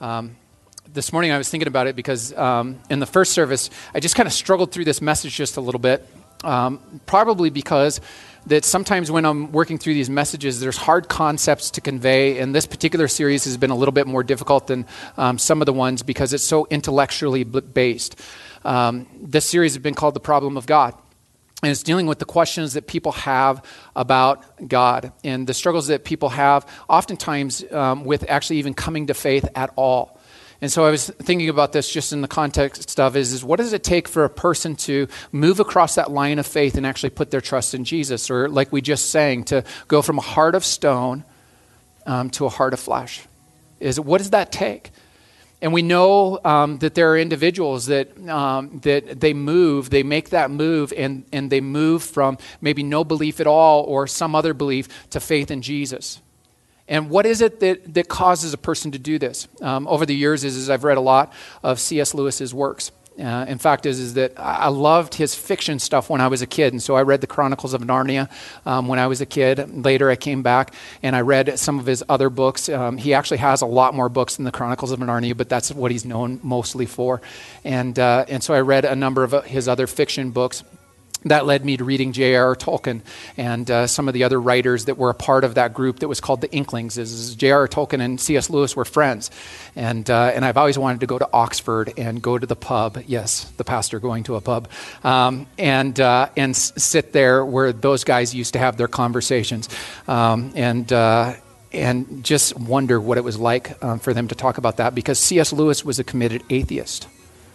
This morning I was thinking about it because in the first service, I just kind of struggled through this message just a little bit, probably because that sometimes when I'm working through these messages, there's hard concepts to convey, and this particular series has been a little bit more difficult than some of the ones because it's so intellectually based. This series has been called The Problem of God. And it's dealing with the questions that people have about God and the struggles that people have oftentimes with actually even coming to faith at all. And so I was thinking about this just in the context of is what does it take for a person to move across that line of faith and actually put their trust in Jesus? Or like we just sang, to go from a heart of stone to a heart of flesh. What does that take? And we know that there are individuals that they make that move and they move from maybe no belief at all or some other belief to faith in Jesus. And what is it that causes a person to do this? Over the years is I've read a lot of C.S. Lewis's works. In fact, is that I loved his fiction stuff when I was a kid, and so I read the Chronicles of Narnia when I was a kid. Later, I came back and I read some of his other books. He actually has a lot more books than the Chronicles of Narnia, but that's what he's known mostly for. And so I read a number of his other fiction books. That led me to reading J.R.R. Tolkien and some of the other writers that were a part of that group that was called the Inklings. J.R.R. Tolkien and C.S. Lewis were friends. And I've always wanted to go to Oxford and go to the pub. Yes, the pastor going to a pub. And sit there where those guys used to have their conversations. And just wonder what it was like for them to talk about that. Because C.S. Lewis was a committed atheist.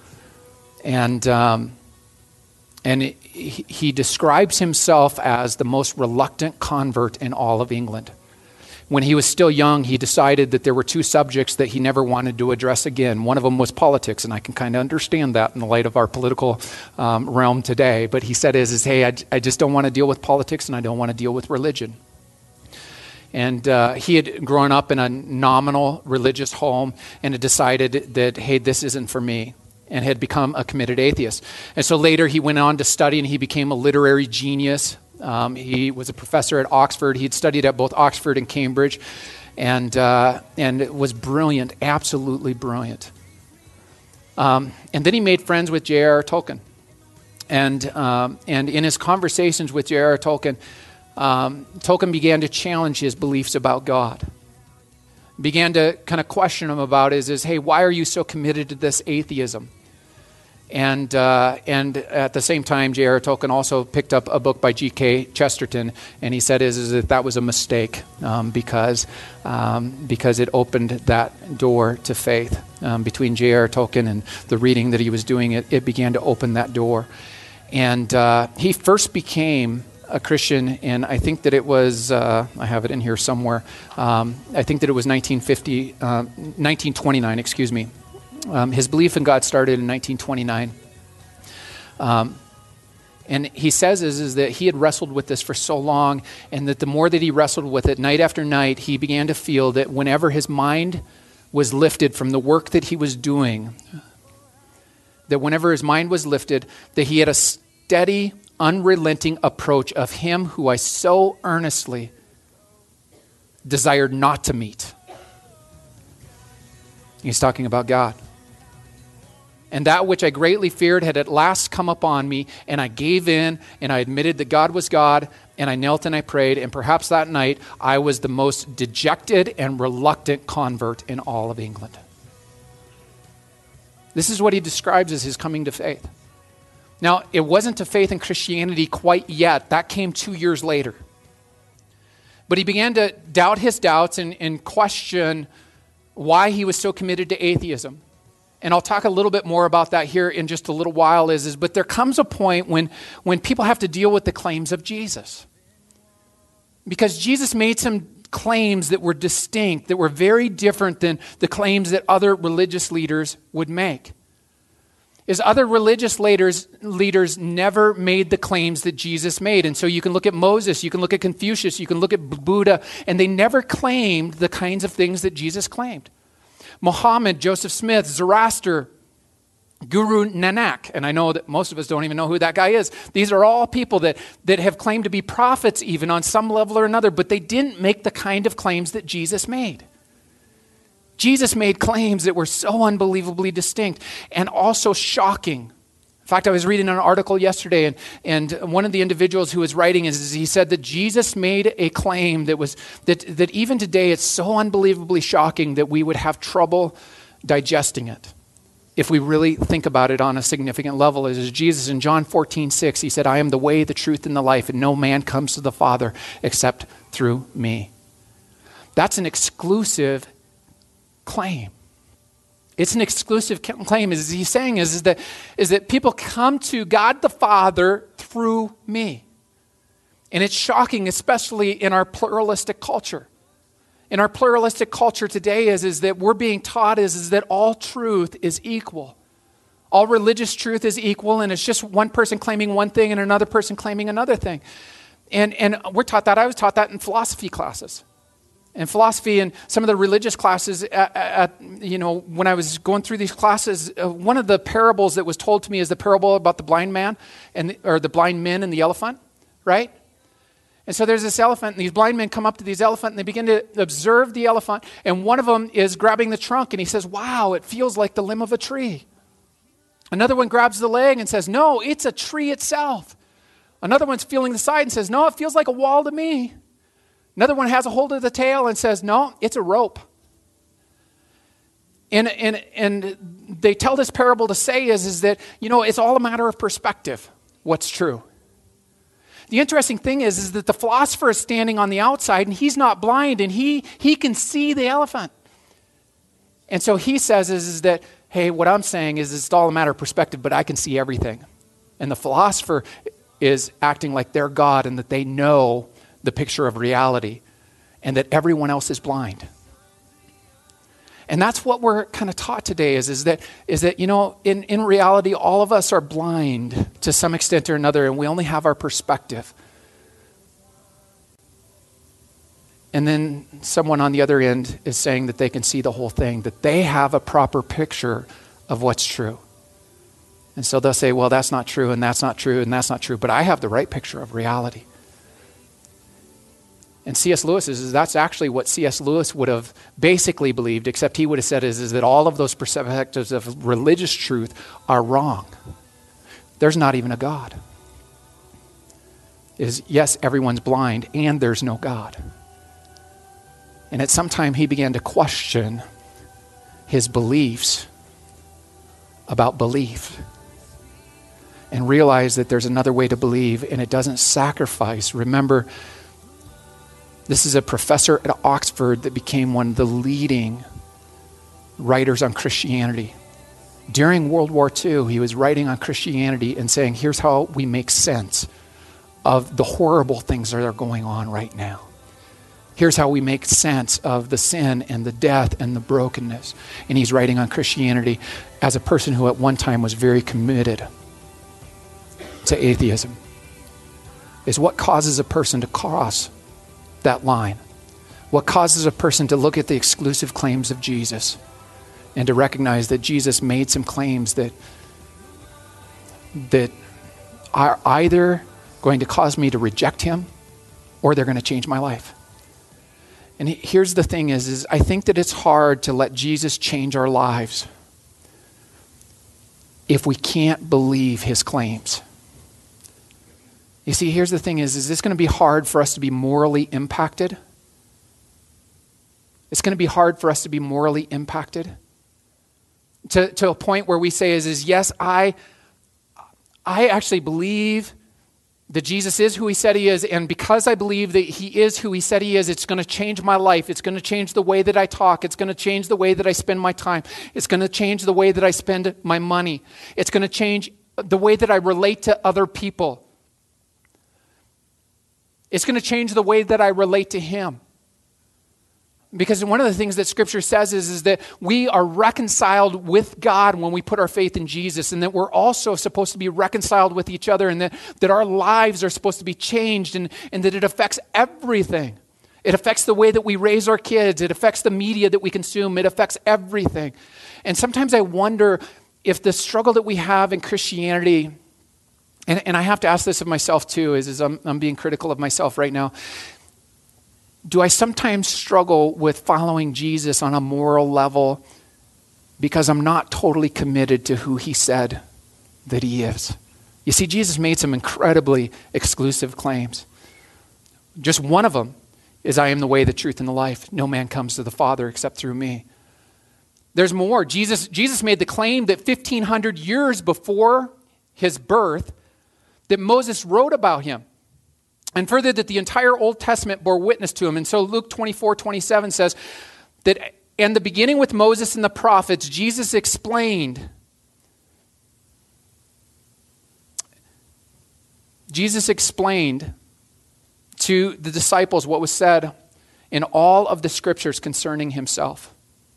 And he describes himself as the most reluctant convert in all of England. When he was still young, he decided that there were two subjects that he never wanted to address again. One of them was politics, and I can kind of understand that in the light of our political realm today. But he said, hey, I just don't want to deal with politics, and I don't want to deal with religion. And he had grown up in a nominal religious home and had decided that, hey, this isn't for me, and had become a committed atheist. And so later he went on to study and he became a literary genius. He was a professor at Oxford. He had studied at both Oxford and Cambridge and was brilliant, absolutely brilliant. And then he made friends with J.R.R. Tolkien. And in his conversations with J.R.R. Tolkien, Tolkien began to challenge his beliefs about God. Began to kind of question him about hey, why are you so committed to this atheism? And at the same time, J.R.R. Tolkien also picked up a book by G.K. Chesterton, and he said that was a mistake because it opened that door to faith. Between J.R.R. Tolkien and the reading that he was doing, it began to open that door. And he first became a Christian, and I think that it was, I have it in here somewhere, I think that it was 1929, excuse me. His belief in God started in 1929. And he says is that he had wrestled with this for so long, and that the more that he wrestled with it, night after night, he began to feel that whenever his mind was lifted from the work that he was doing, that whenever his mind was lifted, that he had a steady, unrelenting approach of him who I so earnestly desired not to meet. He's talking about God. And that which I greatly feared had at last come upon me, and I gave in, and I admitted that God was God, and I knelt and I prayed, and perhaps that night I was the most dejected and reluctant convert in all of England. This is what he describes as his coming to faith. Now, it wasn't to faith in Christianity quite yet. That came 2 years later. But he began to doubt his doubts and question why he was so committed to atheism. And I'll talk a little bit more about that here in just a little while. But there comes a point when people have to deal with the claims of Jesus. Because Jesus made some claims that were distinct, that were very different than the claims that other religious leaders would make. Other religious leaders never made the claims that Jesus made. And so you can look at Moses, you can look at Confucius, you can look at Buddha, and they never claimed the kinds of things that Jesus claimed. Muhammad, Joseph Smith, Zoroaster, Guru Nanak, and I know that most of us don't even know who that guy is. These are all people that have claimed to be prophets even on some level or another, but they didn't make the kind of claims that Jesus made. Jesus made claims that were so unbelievably distinct and also shocking. In fact, I was reading an article yesterday, and one of the individuals who was writing he said that Jesus made a claim that even today it's so unbelievably shocking that we would have trouble digesting it if we really think about it on a significant level. As Jesus in John 14:6, he said, "I am the way, the truth, and the life, and no man comes to the Father except through me." That's an exclusive claim. It's an exclusive claim. As he's saying is that people come to God the Father through me. And it's shocking, especially in our pluralistic culture. In our pluralistic culture today is that we're being taught is that all truth is equal. All religious truth is equal, and it's just one person claiming one thing and another person claiming another thing. And we're taught that. I was taught that in philosophy classes. In philosophy and some of the religious classes, when I was going through these classes, one of the parables that was told to me is the parable about the blind man or the blind men and the elephant, right? And so there's this elephant, and these blind men come up to this elephant, and they begin to observe the elephant, and one of them is grabbing the trunk, and he says, "Wow, it feels like the limb of a tree." Another one grabs the leg and says, "No, it's a tree itself." Another one's feeling the side and says, "No, it feels like a wall to me." Another one has a hold of the tail and says, "No, it's a rope." And they tell this parable to say is that, it's all a matter of perspective, what's true. The interesting thing is that the philosopher is standing on the outside, and he's not blind, and he can see the elephant. And so he says is that, hey, what I'm saying is it's all a matter of perspective, but I can see everything. And the philosopher is acting like they're God and that they know the picture of reality, and that everyone else is blind. And that's what we're kind of taught today is that in reality, all of us are blind to some extent or another, and we only have our perspective. And then someone on the other end is saying that they can see the whole thing, that they have a proper picture of what's true. And so they'll say, well, that's not true, and that's not true, and that's not true, but I have the right picture of reality. And C.S. Lewis that's actually what C.S. Lewis would have basically believed, except he would have said is that all of those perspectives of religious truth are wrong. There's not even a God. Yes, everyone's blind, and there's no God. And at some time he began to question his beliefs about belief and realize that there's another way to believe, and it doesn't sacrifice. Remember, this is a professor at Oxford that became one of the leading writers on Christianity. During World War II, he was writing on Christianity and saying, here's how we make sense of the horrible things that are going on right now. Here's how we make sense of the sin and the death and the brokenness. And he's writing on Christianity as a person who at one time was very committed to atheism. Is what causes a person to cross that line? What causes a person to look at the exclusive claims of Jesus and to recognize that Jesus made some claims that are either going to cause me to reject him or they're going to change my life? And here's the thing is I think that it's hard to let Jesus change our lives if we can't believe his claims. You see, here's the thing is this going to be hard for us to be morally impacted? It's going to be hard for us to be morally impacted to a point where we say is yes, I actually believe that Jesus is who he said he is, and because I believe that he is who he said he is, it's going to change my life. It's going to change the way that I talk. It's going to change the way that I spend my time. It's going to change the way that I spend my money. It's going to change the way that I relate to other people. It's going to change the way that I relate to him. Because one of the things that Scripture says is that we are reconciled with God when we put our faith in Jesus, and that we're also supposed to be reconciled with each other, and that our lives are supposed to be changed, and that it affects everything. It affects the way that we raise our kids. It affects the media that we consume. It affects everything. And sometimes I wonder if the struggle that we have in Christianity, and I have to ask this of myself too, is I'm being critical of myself right now. do I sometimes struggle with following Jesus on a moral level because I'm not totally committed to who he said that he is? You see, Jesus made some incredibly exclusive claims. Just one of them is, I am the way, the truth, and the life. No man comes to the Father except through me. There's more. Jesus made the claim that 1,500 years before his birth, that Moses wrote about him. And further, that the entire Old Testament bore witness to him. And so Luke 24:27 says that, in the beginning with Moses and the prophets, Jesus explained to the disciples what was said in all of the scriptures concerning himself.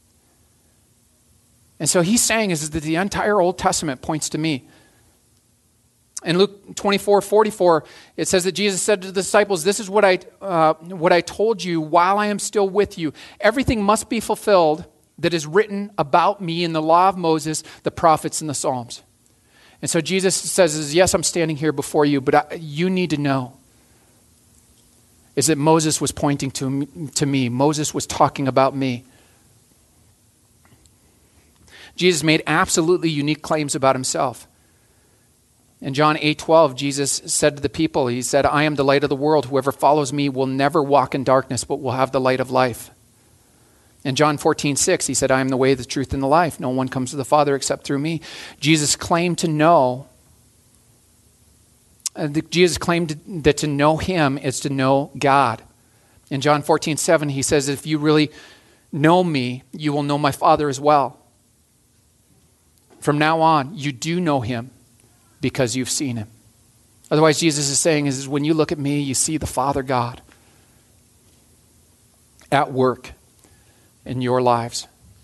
And so he's saying is that the entire Old Testament points to me. In Luke 24:44, it says that Jesus said to the disciples, this is what I told you while I am still with you. Everything must be fulfilled that is written about me in the law of Moses, the prophets, and the Psalms. And so Jesus says, yes, I'm standing here before you, but you need to know is that Moses was pointing to me. Moses was talking about me. Jesus made absolutely unique claims about himself. In John 8:12, Jesus said to the people, he said, I am the light of the world. Whoever follows me will never walk in darkness, but will have the light of life. In John 14:6, he said, I am the way, the truth, and the life. No one comes to the Father except through me. Jesus claimed to know, that to know him is to know God. In John 14:7, he says, if you really know me, you will know my Father as well. From now on, you do know him because you've seen him. Otherwise, Jesus is saying is when you look at me, you see the Father God at work in your lives.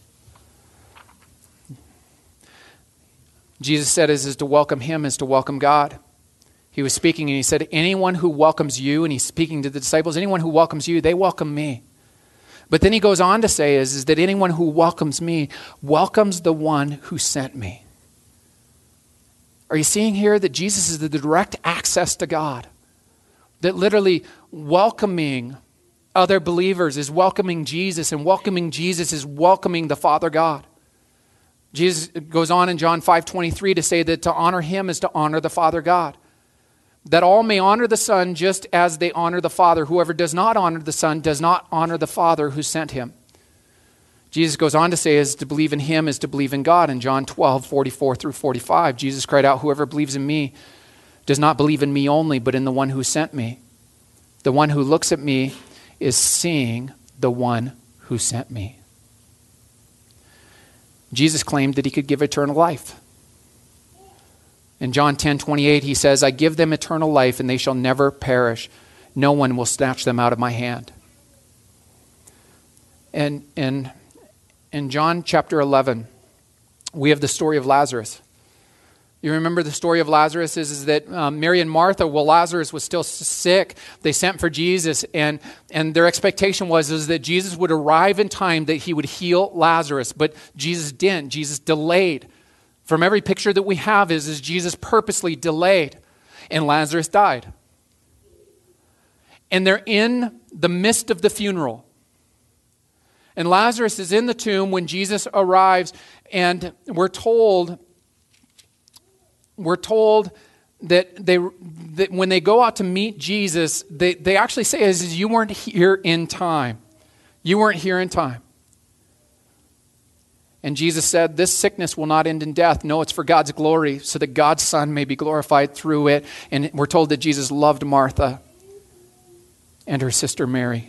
Jesus said is to welcome him is to welcome God. He was speaking and he said, anyone who welcomes you, and he's speaking to the disciples, anyone who welcomes you, they welcome me. But then he goes on to say is that anyone who welcomes me welcomes the one who sent me. Are you seeing here that Jesus is the direct access to God? That literally welcoming other believers is welcoming Jesus, and welcoming Jesus is welcoming the Father God. Jesus goes on in John 5:23 to say that to honor him is to honor the Father God. That all may honor the Son just as they honor the Father. Whoever does not honor the Son does not honor the Father who sent him. Jesus goes on to say is to believe in him is to believe in God. In John 12:44-45, Jesus cried out, whoever believes in me does not believe in me only, but in the one who sent me. The one who looks at me is seeing the one who sent me. Jesus claimed that he could give eternal life. In John 10:28, he says, I give them eternal life and they shall never perish. No one will snatch them out of my hand. And in John chapter 11, we have the story of Lazarus. You remember the story of Lazarus is that Mary and Martha, while Lazarus was still sick, they sent for Jesus, and their expectation was that Jesus would arrive in time, that he would heal Lazarus, but Jesus didn't. Jesus delayed. From every picture that we have is Jesus purposely delayed, and Lazarus died. And they're in the midst of the funeral. And Lazarus is in the tomb when Jesus arrives, and we're told that when they go out to meet Jesus, they actually say, is you weren't here in time. You weren't here in time. And Jesus said, this sickness will not end in death. No, it's for God's glory, so that God's Son may be glorified through it. And we're told that Jesus loved Martha and her sister Mary.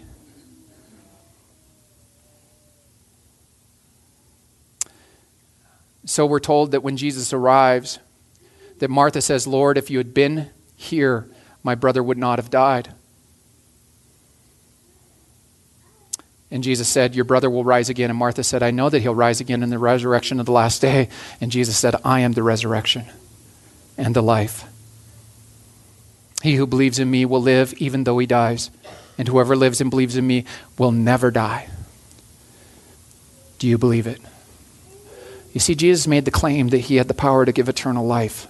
So we're told that when Jesus arrives, that Martha says, Lord, if you had been here, my brother would not have died. And Jesus said, your brother will rise again. And Martha said, I know that he'll rise again in the resurrection of the last day. And Jesus said, I am the resurrection and the life. He who believes in me will live even though he dies. And whoever lives and believes in me will never die. Do you believe it? You see, Jesus made the claim that he had the power to give eternal life.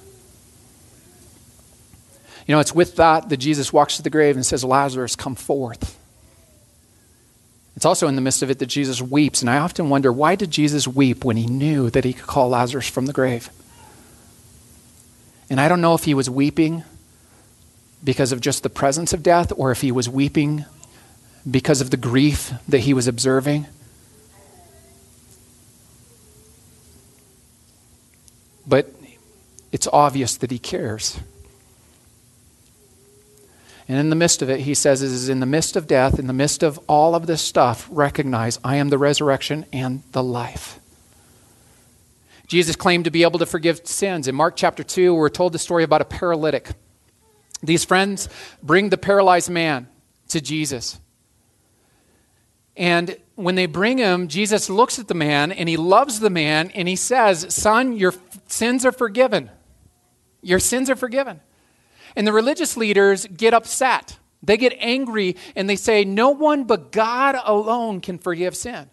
You know, it's with that Jesus walks to the grave and says, Lazarus, come forth. It's also in the midst of it that Jesus weeps. And I often wonder, why did Jesus weep when he knew that he could call Lazarus from the grave? And I don't know if he was weeping because of just the presence of death, or if he was weeping because of the grief that he was observing. But it's obvious that he cares. And in the midst of it, he says, it is in the midst of death, in the midst of all of this stuff, recognize I am the resurrection and the life. Jesus claimed to be able to forgive sins. In Mark chapter 2, we're told the story about a paralytic. These friends bring the paralyzed man to Jesus. And when they bring him, Jesus looks at the man and he loves the man and he says, son, your sins are forgiven. Your sins are forgiven. And the religious leaders get upset. They get angry and they say, no one but God alone can forgive sin.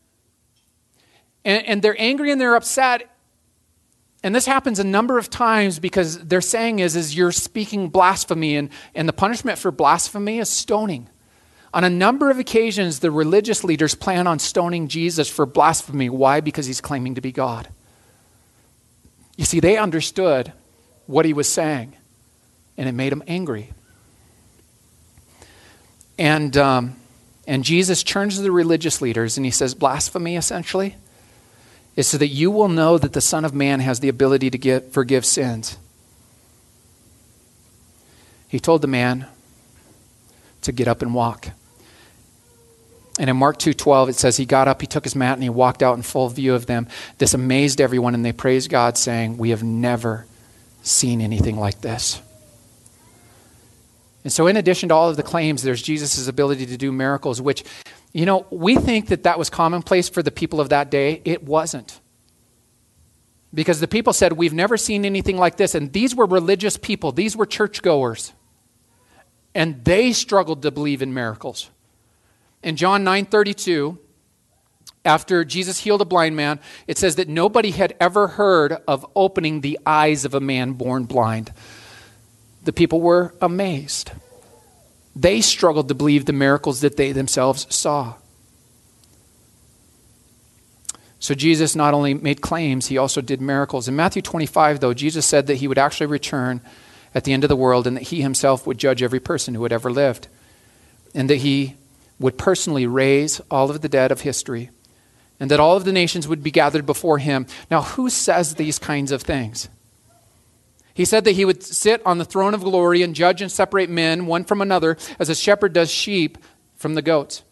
And they're angry and they're upset. And this happens a number of times because they're saying is you're speaking blasphemy. And the punishment for blasphemy is stoning. On a number of occasions, the religious leaders plan on stoning Jesus for blasphemy. Why? Because he's claiming to be God. You see, they understood what he was saying, and it made them angry. And Jesus turns to the religious leaders, and he says, blasphemy, essentially, is so that you will know that the Son of Man has the ability to forgive sins. He told the man to get up and walk. And in Mark 2:12, it says he got up, he took his mat, and he walked out in full view of them. This amazed everyone, and they praised God, saying, we have never seen anything like this. And so in addition to all of the claims, there's Jesus' ability to do miracles, which, we think that was commonplace for the people of that day. It wasn't. Because the people said, we've never seen anything like this. And these were religious people. These were churchgoers. And they struggled to believe in miracles. In John 9:32, after Jesus healed a blind man, it says that nobody had ever heard of opening the eyes of a man born blind. The people were amazed. They struggled to believe the miracles that they themselves saw. So Jesus not only made claims, he also did miracles. In Matthew 25, though, Jesus said that he would actually return at the end of the world and that he himself would judge every person who had ever lived. And that he would personally raise all of the dead of history. And that all of the nations would be gathered before him. Now, who says these kinds of things? He said that he would sit on the throne of glory and judge and separate men one from another as a shepherd does sheep from the goats.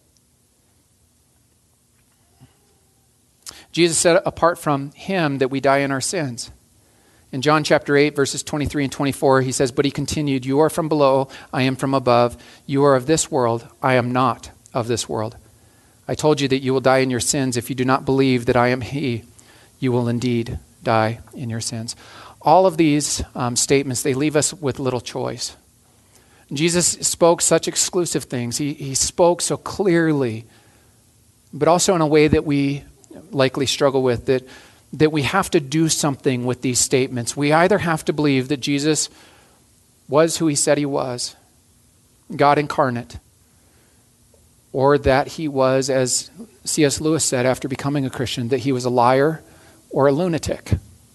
Jesus said apart from him that we die in our sins. In John chapter 8, verses 23 and 24, he says, but he continued, you are from below, I am from above. You are of this world, I am not of this world. I told you that you will die in your sins. If you do not believe that I am he, you will indeed die in your sins. All of these statements, they leave us with little choice. Jesus spoke such exclusive things. He spoke so clearly, but also in a way that we likely struggle with, that we have to do something with these statements. We either have to believe that Jesus was who he said he was, God incarnate, or that he was, as C.S. Lewis said after becoming a Christian, that he was a liar or a lunatic.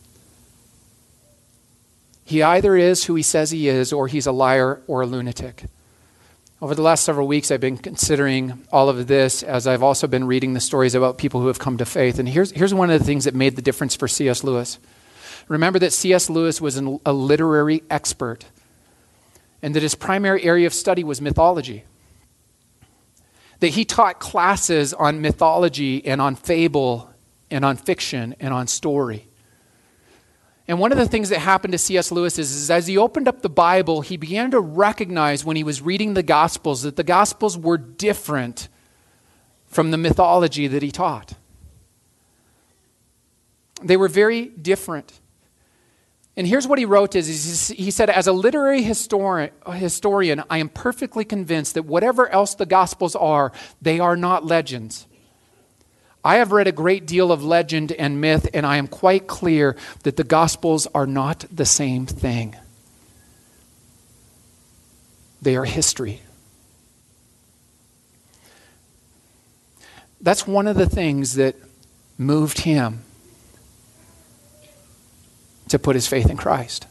He either is who he says he is, or he's a liar or a lunatic. Over the last several weeks, I've been considering all of this as I've also been reading the stories about people who have come to faith. And here's one of the things that made the difference for C.S. Lewis. Remember that C.S. Lewis was a literary expert, and that his primary area of study was mythology. That he taught classes on mythology and on fable and on fiction and on story. And one of the things that happened to C.S. Lewis is as he opened up the Bible, he began to recognize when he was reading the Gospels that the Gospels were different from the mythology that he taught. They were very different. And here's what he wrote is he said, as a literary historian, I am perfectly convinced that whatever else the Gospels are, they are not legends. I have read a great deal of legend and myth, and I am quite clear that the Gospels are not the same thing. They are history. That's one of the things that moved him to put his faith in Christ.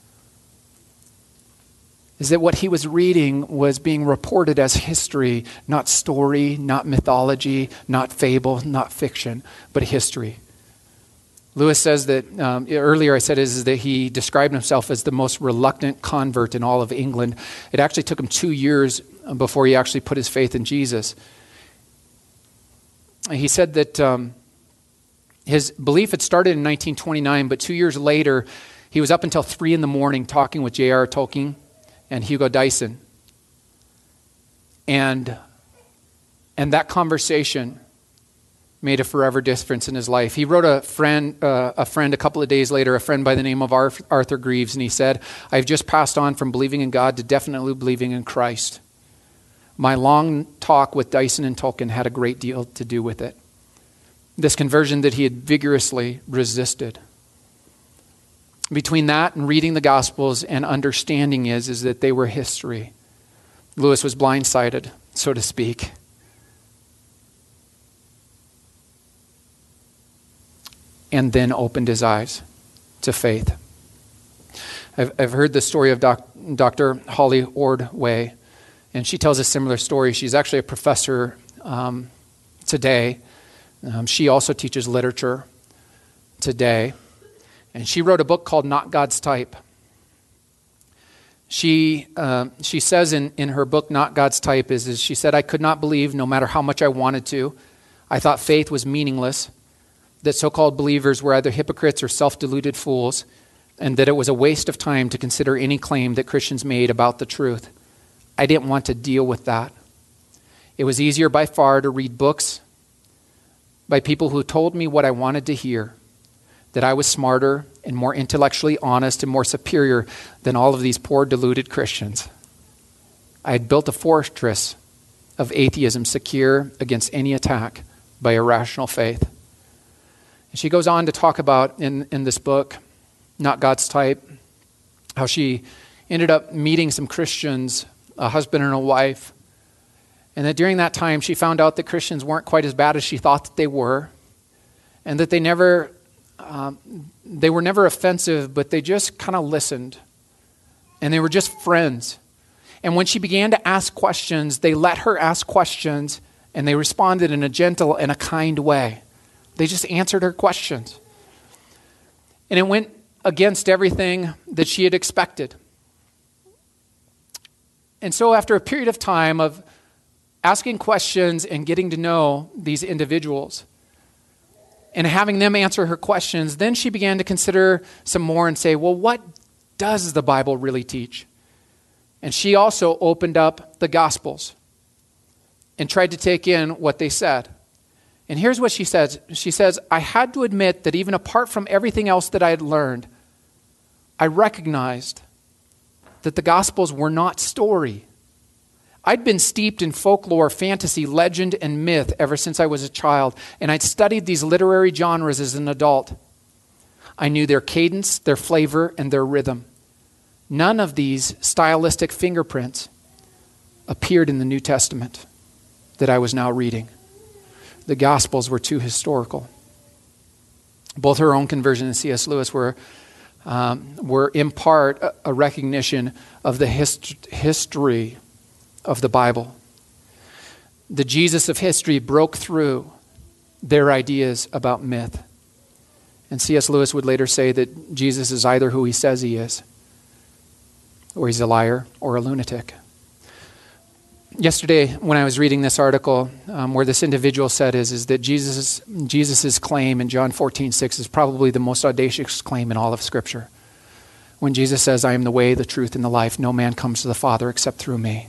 Is that what he was reading was being reported as history, not story, not mythology, not fable, not fiction, but history. Lewis says that, earlier I said is that he described himself as the most reluctant convert in all of England. It actually took him 2 years before he actually put his faith in Jesus. He said that his belief had started in 1929, but 2 years later, he was up until 3 a.m. talking with J.R. Tolkien and Hugo Dyson. And that conversation made a forever difference in his life. He wrote a friend a couple of days later, a friend by the name of Arthur Greaves, and he said, "I've just passed on from believing in God to definitely believing in Christ. My long talk with Dyson and Tolkien had a great deal to do with it." This conversion that he had vigorously resisted. Between that and reading the Gospels and understanding is that they were history. Lewis was blindsided, so to speak. And then opened his eyes to faith. I've heard the story of Dr. Holly Ordway, and she tells a similar story. She's actually a professor today. She also teaches literature today. And she wrote a book called Not God's Type. She says in her book, Not God's Type, is she said, "I could not believe no matter how much I wanted to. I thought faith was meaningless, that so-called believers were either hypocrites or self-deluded fools, and that it was a waste of time to consider any claim that Christians made about the truth. I didn't want to deal with that. It was easier by far to read books by people who told me what I wanted to hear, that I was smarter and more intellectually honest and more superior than all of these poor deluded Christians. I had built a fortress of atheism secure against any attack by irrational faith." And she goes on to talk about in this book, Not God's Type, how she ended up meeting some Christians, a husband and a wife, and that during that time she found out that Christians weren't quite as bad as she thought that they were, and that they were never offensive, but they just kind of listened, and they were just friends. And when she began to ask questions, they let her ask questions, and they responded in a gentle and a kind way. They just answered her questions. And it went against everything that she had expected. And so after a period of time of asking questions and getting to know these individuals and having them answer her questions, then she began to consider some more and say, well, what does the Bible really teach? And she also opened up the Gospels and tried to take in what they said. And here's what she says. She says, "I had to admit that even apart from everything else that I had learned, I recognized that the Gospels were not story. I'd been steeped in folklore, fantasy, legend, and myth ever since I was a child, and I'd studied these literary genres as an adult. I knew their cadence, their flavor, and their rhythm. None of these stylistic fingerprints appeared in the New Testament that I was now reading. The Gospels were too historical." Both her own conversion and C.S. Lewis were in part a recognition of the history of the Bible. The Jesus of history broke through their ideas about myth. And C.S. Lewis would later say that Jesus is either who he says he is, or he's a liar or a lunatic. Yesterday, when I was reading this article, where this individual said is that Jesus's claim in John 14:6 is probably the most audacious claim in all of Scripture. When Jesus says, "I am the way, the truth, and the life. No man comes to the Father except through me."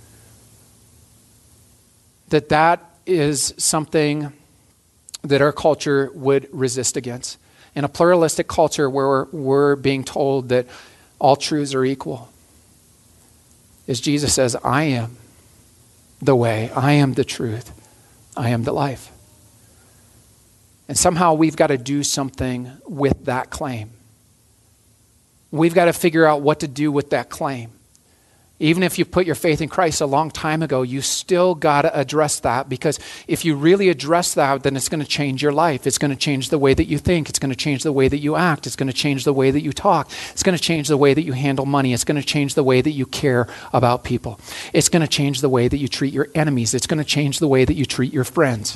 That is something that our culture would resist against. In a pluralistic culture where we're being told that all truths are equal, as Jesus says, "I am the way, I am the truth, I am the life." And somehow we've got to do something with that claim. We've got to figure out what to do with that claim. Even if you put your faith in Christ a long time ago, you still got to address that, because if you really address that, then it's going to change your life. It's going to change the way that you think. It's going to change the way that you act. It's going to change the way that you talk. It's going to change the way that you handle money. It's going to change the way that you care about people. It's going to change the way that you treat your enemies. It's going to change the way that you treat your friends.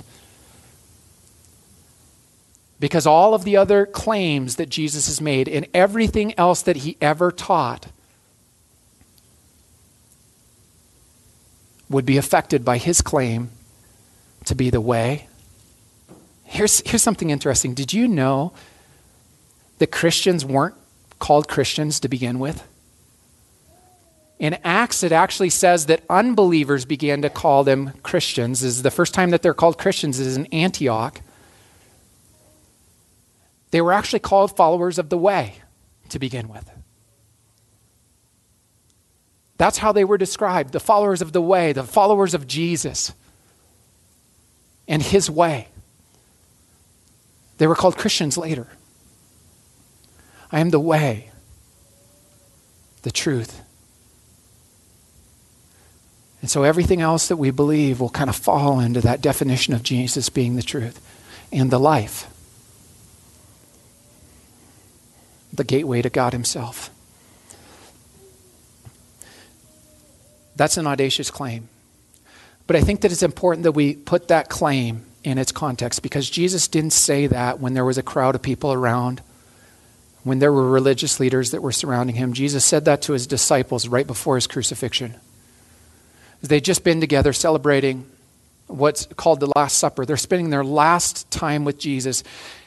Because all of the other claims that Jesus has made and everything else that he ever taught would be affected by his claim to be the way. Here's something interesting. Did you know that Christians weren't called Christians to begin with? In Acts, it actually says that unbelievers began to call them Christians. This is the first time that they're called Christians is in Antioch. They were actually called followers of the way to begin with. That's how they were described, the followers of the way, the followers of Jesus and his way. They were called Christians later. I am the way, the truth. And so everything else that we believe will kind of fall into that definition of Jesus being the truth and the life, the gateway to God himself. That's an audacious claim. But I think that it's important that we put that claim in its context, because Jesus didn't say that when there was a crowd of people around, when there were religious leaders that were surrounding him. Jesus said that to his disciples right before his crucifixion. They'd just been together celebrating what's called the Last Supper. They're spending their last time with Jesus.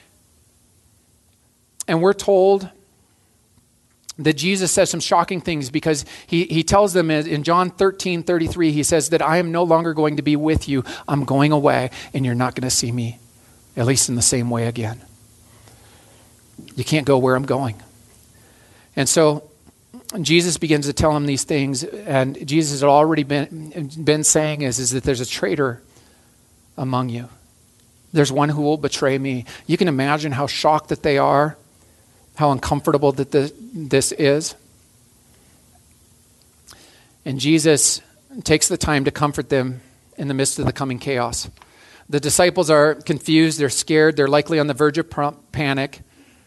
And we're told that Jesus says some shocking things, because he tells them in John 13:33, he says that I am no longer going to be with you. I'm going away, and you're not going to see me, at least in the same way again. You can't go where I'm going. And so Jesus begins to tell him these things, and Jesus had already been saying is that there's a traitor among you. There's one who will betray me. You can imagine how shocked that they are, how uncomfortable that this is. And Jesus takes the time to comfort them in the midst of the coming chaos. The disciples are confused, they're scared, they're likely on the verge of panic.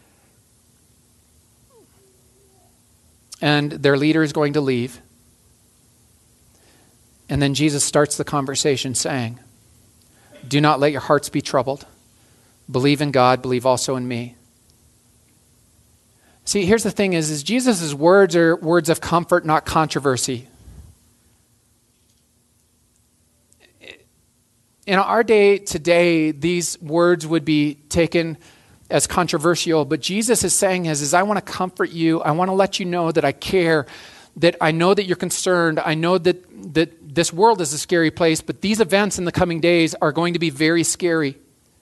And their leader is going to leave. And then Jesus starts the conversation saying, do not let your hearts be troubled. Believe in God, believe also in me. See, here's the thing is Jesus' words are words of comfort, not controversy. In our day today, these words would be taken as controversial, but Jesus is saying is I want to comfort you. I want to let you know that I care, that I know that you're concerned. I know that this world is a scary place, but these events in the coming days are going to be very scary.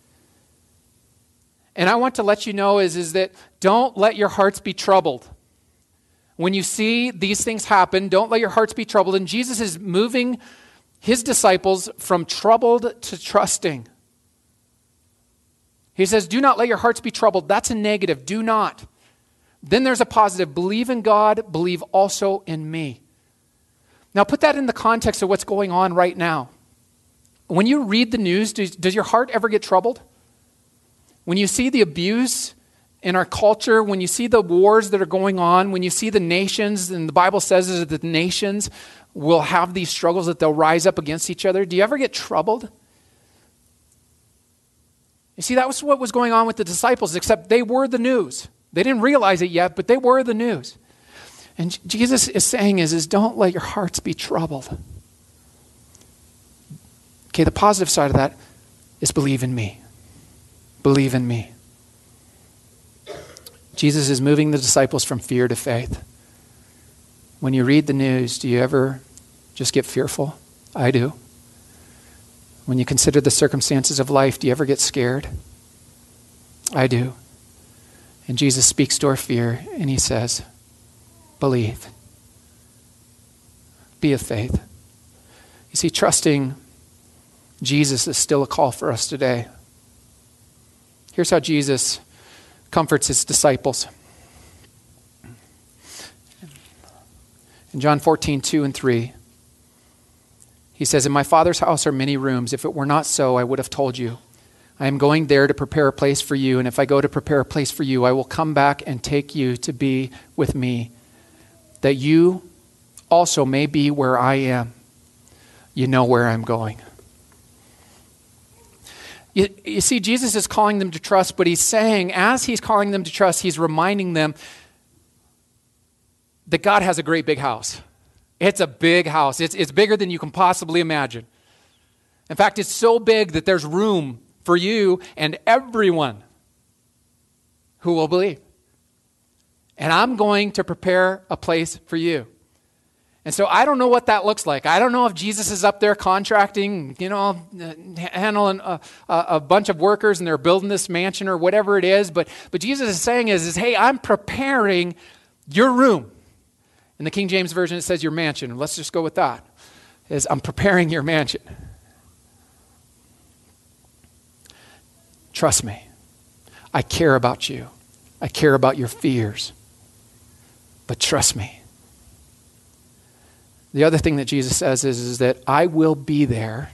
And I want to let you know is that don't let your hearts be troubled. When you see these things happen, don't let your hearts be troubled. And Jesus is moving his disciples from troubled to trusting. He says, do not let your hearts be troubled. That's a negative. Do not. Then there's a positive. Believe in God. Believe also in me. Now put that in the context of what's going on right now. When you read the news, does your heart ever get troubled? When you see the abuse in our culture, when you see the wars that are going on, when you see the nations, and the Bible says that the nations will have these struggles, that they'll rise up against each other, do you ever get troubled? You see, that was what was going on with the disciples, except they were the news. They didn't realize it yet, but they were the news. And Jesus is saying is don't let your hearts be troubled. Okay, the positive side of that is believe in me. Believe in me. Jesus is moving the disciples from fear to faith. When you read the news, do you ever just get fearful? I do. When you consider the circumstances of life, do you ever get scared? I do. And Jesus speaks to our fear and he says, believe. Be of faith. You see, trusting Jesus is still a call for us today. Here's how Jesus comforts his disciples. In John 14:2-3, he says, "In my Father's house are many rooms. If it were not so, I would have told you. I am going there to prepare a place for you, and if I go to prepare a place for you, I will come back and take you to be with me, that you also may be where I am. You know where I'm going." You see, Jesus is calling them to trust, but he's saying, as he's calling them to trust, he's reminding them that God has a great big house. It's a big house. It's bigger than you can possibly imagine. In fact, it's so big that there's room for you and everyone who will believe. And I'm going to prepare a place for you. And so I don't know what that looks like. I don't know if Jesus is up there contracting, handling a bunch of workers and they're building this mansion or whatever it is. But Jesus is saying is, hey, I'm preparing your room. In the King James Version, it says your mansion. Let's just go with that. I'm preparing your mansion. Trust me. I care about you. I care about your fears. But trust me. The other thing that Jesus says is that I will be there.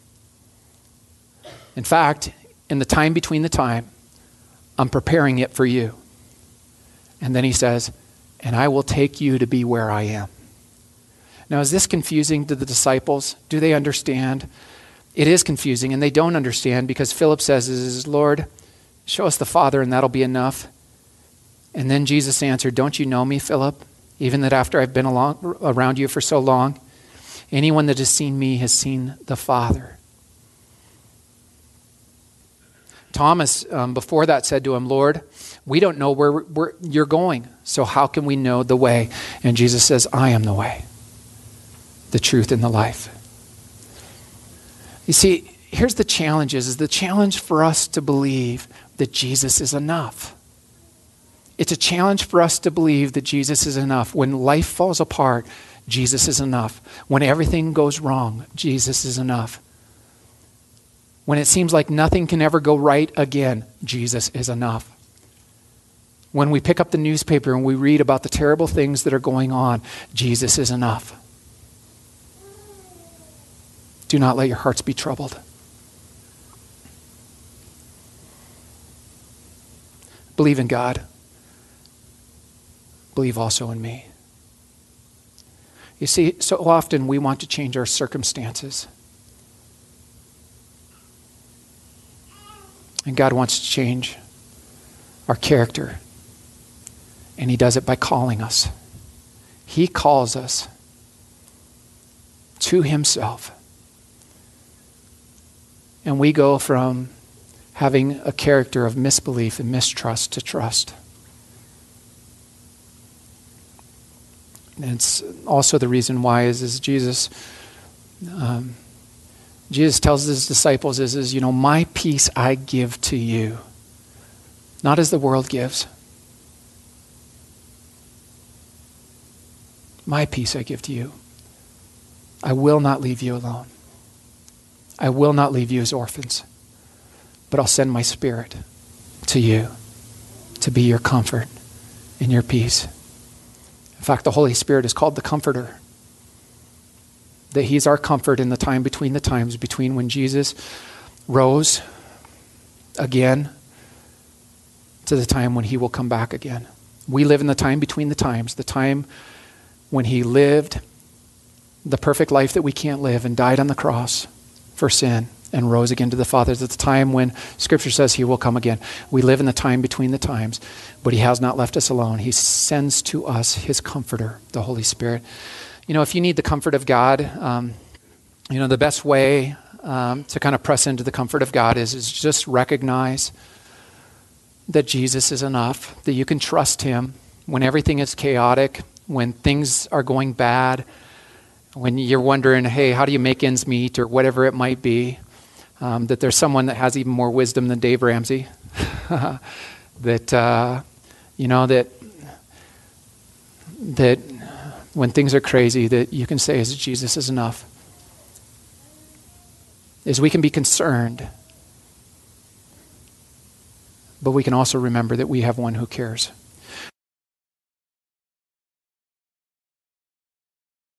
In fact, in the time between the time, I'm preparing it for you. And then he says, and I will take you to be where I am. Now, is this confusing to the disciples? Do they understand? It is confusing, and they don't understand because Philip says, Lord, show us the Father, and that'll be enough. And then Jesus answered, don't you know me, Philip? Even that after I've been around you for so long, anyone that has seen me has seen the Father. Thomas, before that, said to him, Lord, we don't know where you're going, so how can we know the way? And Jesus says, I am the way, the truth, and the life. You see, here's the challenge is the challenge for us to believe that Jesus is enough. It's a challenge for us to believe that Jesus is enough. When life falls apart, Jesus is enough. When everything goes wrong, Jesus is enough. When it seems like nothing can ever go right again, Jesus is enough. When we pick up the newspaper and we read about the terrible things that are going on, Jesus is enough. Do not let your hearts be troubled. Believe in God. Believe also in me. You see, so often we want to change our circumstances. And God wants to change our character. And he does it by calling us. He calls us to himself. And we go from having a character of misbelief and mistrust to trust. And it's also the reason why is Jesus tells his disciples is my peace I give to you, not as the world gives. My peace I give to you. I will not leave you alone. I will not leave you as orphans, but I'll send my Spirit to you to be your comfort and your peace. In fact, the Holy Spirit is called the Comforter. That he's our comfort in the time between the times, between when Jesus rose again to the time when he will come back again. We live in the time between the times, the time when he lived the perfect life that we can't live and died on the cross for sin and rose again to the Father. At the time when Scripture says he will come again. We live in the time between the times, but he has not left us alone. He sends to us his Comforter, the Holy Spirit. If you need the comfort of God, the best way to kind of press into the comfort of God is just recognize that Jesus is enough, that you can trust him when everything is chaotic, when things are going bad, when you're wondering, hey, how do you make ends meet or whatever it might be, that there's someone that has even more wisdom than Dave Ramsey, that when things are crazy, that you can say, is Jesus is enough. Is we can be concerned, but we can also remember that we have one who cares.